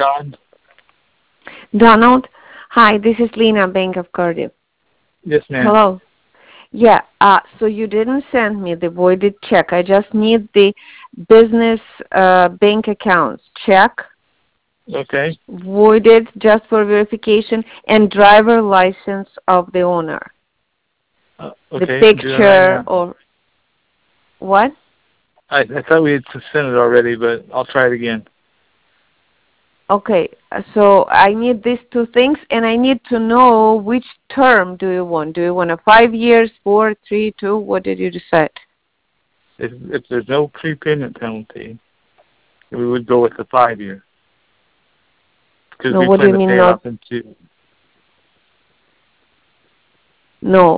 Don? Donald, hi, this is Lena, Bank of Cardiff. Yes, ma'am. Hello. Yeah, so you didn't send me the voided check. I just need the business bank accounts check, Okay. voided just for verification, and driver license of the owner. The Okay, I'm doing it right picture now. or what? I thought we had sent it already, but I'll try it again. Okay, so I need these two things, and I need to know which term do you want. Do you want a 5 years, 4, 3, 2? What did you decide? If there's no prepayment penalty, we would go with the 5-year. Because No, we what do plan you to mean pay it not? off in 2. No,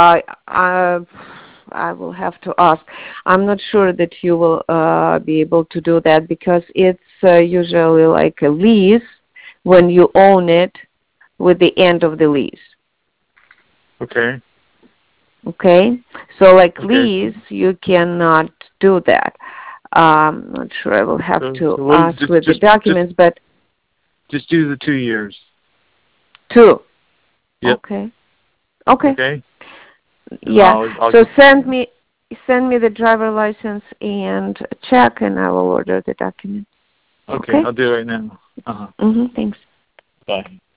I will have to ask. I'm not sure that you will be able to do that because it's usually like a lease when you own it with the end of the lease. Okay. Okay? So like Okay. lease, you cannot do that. Not sure. I will have to So we'll ask with the documents, but just do the 2 years. 2. Yep. Okay. Okay. Okay. And Yeah. I'll So send me the driver license and a check, and I will order the document. okay. Okay. I'll do it right now. Thanks. Bye.